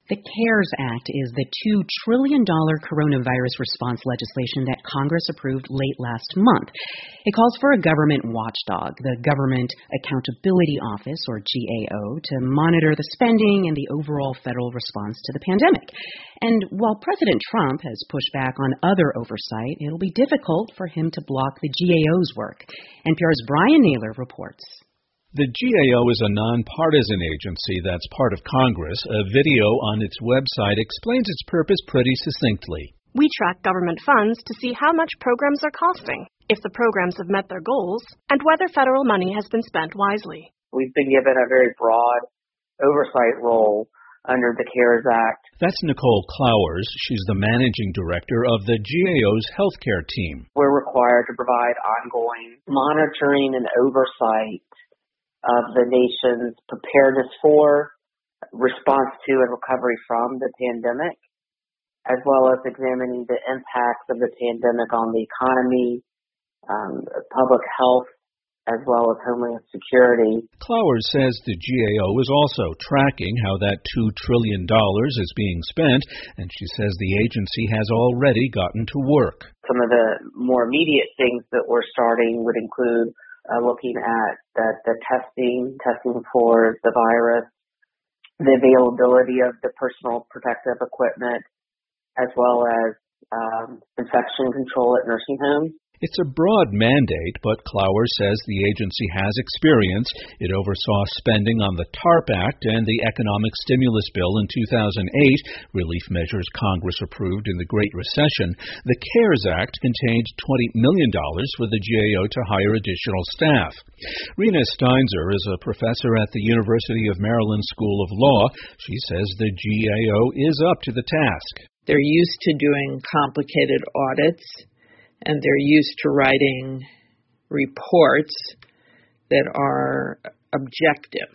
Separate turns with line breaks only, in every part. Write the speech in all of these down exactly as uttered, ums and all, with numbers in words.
The CARES Act is the two trillion dollars coronavirus response legislation that Congress approved late last month. It calls for a government watchdog, the Government Accountability Office, or G A O, to monitor the spending and the overall federal response to the pandemic. And while President Trump has pushed back on other oversight, it'll be difficult for him to block the G A O's work. N P R's Brian Naylor reports.
The G A O is a nonpartisan agency that's part of Congress. A video on its website explains its purpose pretty succinctly.
We track government funds to see how much programs are costing, if the programs have met their goals, and whether federal money has been spent wisely.
We've been given a very broad oversight role under the CARES Act.
That's Nicole Clowers. She's the managing director of the G A O's healthcare team.
We're required to provide ongoing monitoring and oversight of the nation's preparedness for, response to, and recovery from the pandemic, as well as examining the impacts of the pandemic on the economy, um, public health, as well as homeland security.
Clowers says the G A O is also tracking how that two trillion dollars is being spent, and she says the agency has already gotten to work.
Some of the more immediate things that we're starting would include Uh, looking at the, the testing, testing for the virus, the availability of the personal protective equipment, as well as um, infection control at nursing homes.
It's a broad mandate, but Clowers says the agency has experience. It oversaw spending on the TARP Act and the Economic Stimulus Bill in two thousand eight, relief measures Congress approved in the Great Recession. The CARES Act contained twenty million dollars for the G A O to hire additional staff. Rena Steinzer is a professor at the University of Maryland School of Law. She says the G A O is up to the task.
They're used to doing complicated audits, and they're used to writing reports that are objective.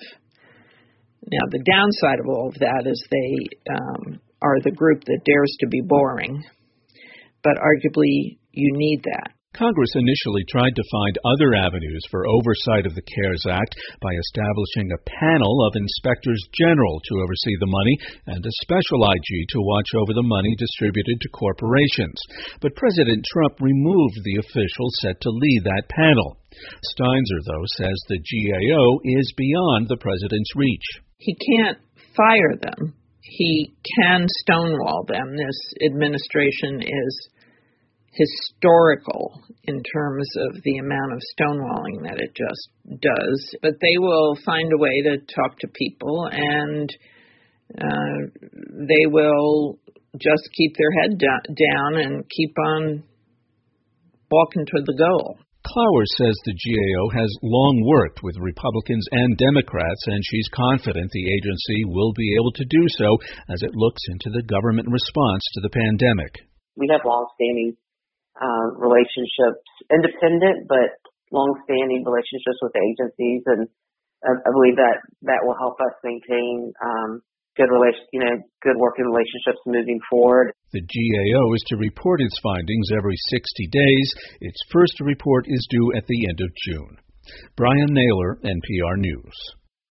Now, the downside of all of that is they um, are the group that dares to be boring, but arguably you need that.
Congress initially tried to find other avenues for oversight of the CARES Act by establishing a panel of inspectors general to oversee the money and a special I G to watch over the money distributed to corporations. But President Trump removed the official set to lead that panel. Steinzer, though, says the G A O is beyond the president's reach.
He can't fire them. He can stonewall them. This administration is historical in terms of the amount of stonewalling that it just does. But they will find a way to talk to people, and uh, they will just keep their head do- down and keep on walking toward the goal.
Clowers says the G A O has long worked with Republicans and Democrats, and she's confident the agency will be able to do so as it looks into the government response to the pandemic.
We have long-standing Uh, relationships, independent but long-standing relationships with agencies, and I, I believe that that will help us maintain um, good relation, you know, good working relationships moving forward.
The G A O is to report its findings every sixty days. Its first report is due at the end of June. Brian Naylor, N P R News.